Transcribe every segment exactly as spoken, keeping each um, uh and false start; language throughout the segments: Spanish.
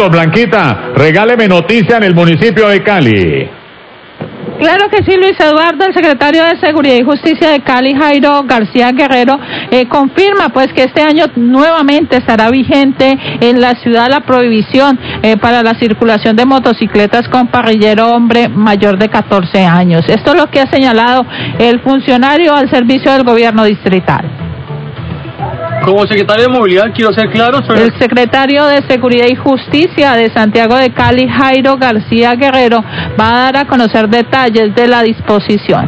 minutos, Blanquita. Regáleme noticia en el municipio de Cali. Claro que sí, Luis Eduardo. El secretario de Seguridad y Justicia de Cali, Jairo García Guerrero, eh, confirma pues que este año nuevamente estará vigente en la ciudad la prohibición eh, para la circulación de motocicletas con parrillero hombre mayor de catorce años. Esto es lo que ha señalado el funcionario al servicio del gobierno distrital. Como secretario de Movilidad, quiero ser claro sobre... El secretario de Seguridad y Justicia de Santiago de Cali, Jairo García Guerrero, va a dar a conocer detalles de la disposición.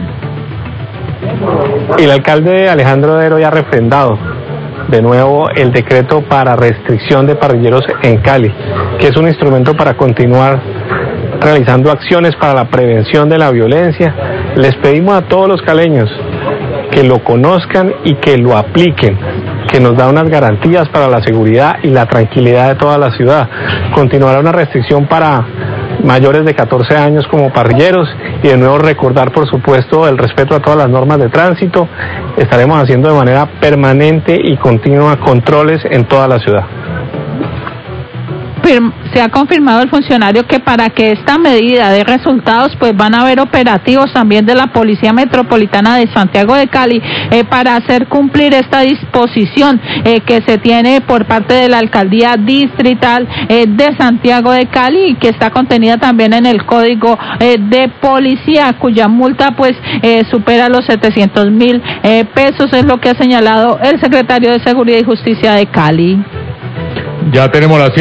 El alcalde Alejandro Dero ya ha refrendado de nuevo el decreto para restricción de parrilleros en Cali, que es un instrumento para continuar realizando acciones para la prevención de la violencia. Les pedimos a todos los caleños que lo conozcan y que lo apliquen, que nos da unas garantías para la seguridad y la tranquilidad de toda la ciudad. Continuará una restricción para mayores de catorce años como parrilleros y de nuevo recordar, por supuesto, el respeto a todas las normas de tránsito. Estaremos haciendo de manera permanente y continua controles en toda la ciudad. Se ha confirmado el funcionario que para que esta medida dé resultados, pues van a haber operativos también de la Policía Metropolitana de Santiago de Cali eh, para hacer cumplir esta disposición eh, que se tiene por parte de la Alcaldía Distrital eh, de Santiago de Cali y que está contenida también en el Código eh, de Policía, cuya multa pues eh, supera los setecientos mil eh, pesos, es lo que ha señalado el secretario de Seguridad y Justicia de Cali. Ya tenemos las